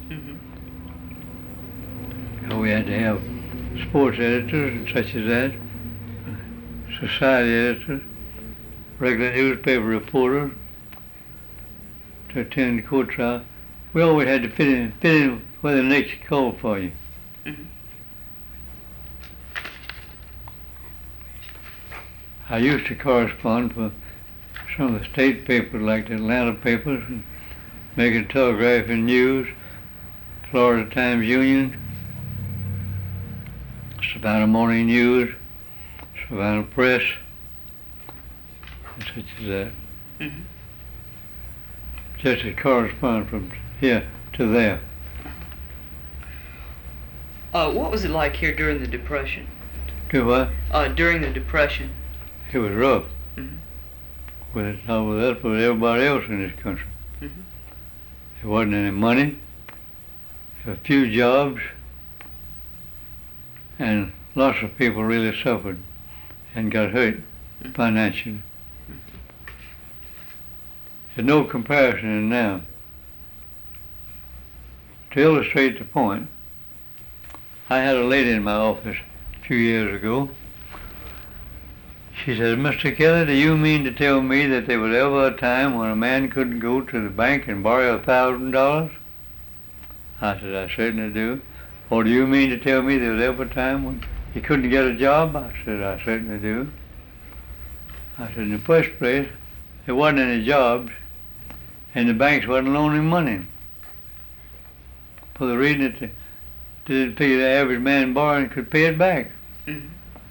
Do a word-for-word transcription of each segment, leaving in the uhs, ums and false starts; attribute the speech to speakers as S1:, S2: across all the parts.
S1: Mm-hmm.
S2: And we had to have sports editors and such as that, society editors, regular newspaper reporters to attend the court trial. We always had to fit in, fit in where the next called for you.
S1: Mm-hmm.
S2: I used to correspond for some of the state papers like the Atlanta papers, and Macon Telegraph and News, Florida Times Union, Savannah Morning News, Savannah Press, and such as that.
S1: Mm-hmm.
S2: Just to correspond from here to there.
S1: Uh, what was it like here during the Depression?
S2: Do what?
S1: Uh, during the Depression.
S2: It was rough.
S1: Mm-hmm.
S2: But not with us, but with everybody else in this country.
S1: Mm-hmm.
S2: There wasn't any money, there were few jobs, and lots of people really suffered and got hurt
S1: mm-hmm.
S2: financially. There's no comparison in now. To illustrate the point, I had a lady in my office a few years ago. She said, "Mister Kelly, do you mean to tell me that there was ever a time when a man couldn't go to the bank and borrow a thousand dollars?" I said, "I certainly do." "Or do you mean to tell me there was ever a time when he couldn't get a job?" I said, "I certainly do." I said, "In the first place, there wasn't any jobs, and the banks wasn't loaning money, for the reason that they didn't figure the average man borrowing could pay it back."
S1: Mm-hmm.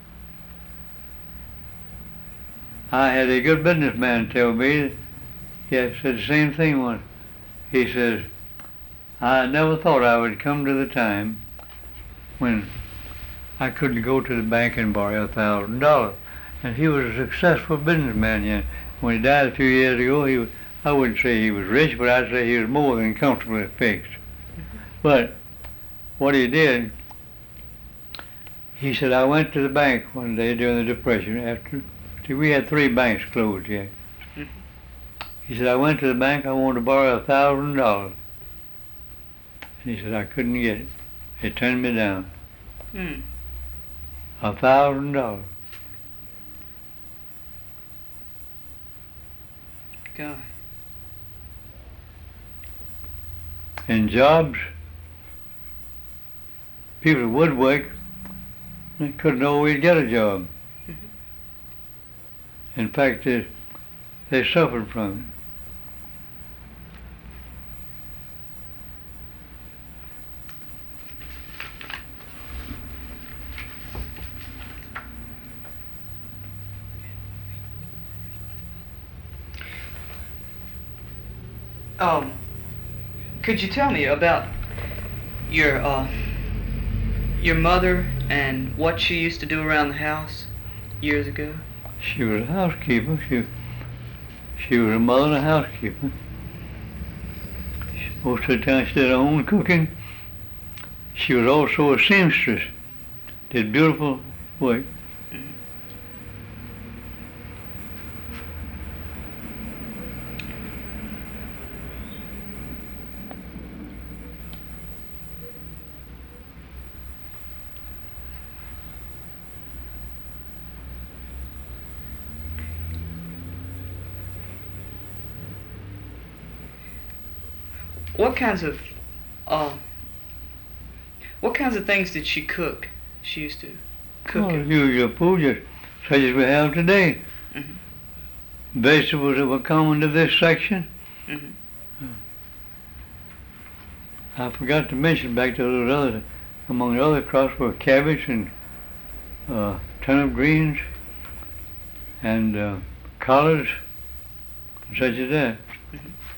S2: I had a good businessman tell me, he had said the same thing once. He says, "I never thought I would come to the time when I couldn't go to the bank and borrow a thousand dollars." And he was a successful businessman. You know. When he died a few years ago, he was, I wouldn't say he was rich, but I'd say he was more than comfortably fixed. But what he did, he said, "I went to the bank one day during the Depression after, see, we had three banks closed here."
S1: Mm-hmm.
S2: He said, "I went to the bank, I wanted to borrow a thousand dollars. And he said, I couldn't get it. They turned me down.
S1: Mm.
S2: A thousand dollars.
S1: God.
S2: And jobs, people would work, they couldn't always get a job.
S1: Mm-hmm.
S2: In fact, they, they suffered from it.
S1: Um, could you tell me about your uh, your mother and what she used to do around the house years ago?
S2: She was a housekeeper. She, she was a mother and a housekeeper. Most of the time she did her own cooking. She was also a seamstress. Did beautiful work.
S1: Mm-hmm. What kinds of, uh, what kinds of things did she cook? She used to cook.
S2: Oh, usual food, just such as we have today.
S1: Mm-hmm.
S2: Vegetables that were common to this section.
S1: Mm-hmm.
S2: I forgot to mention back to those other, among the other crops were cabbage and uh, turnip greens and uh, collards, such as that.
S1: Mm-hmm.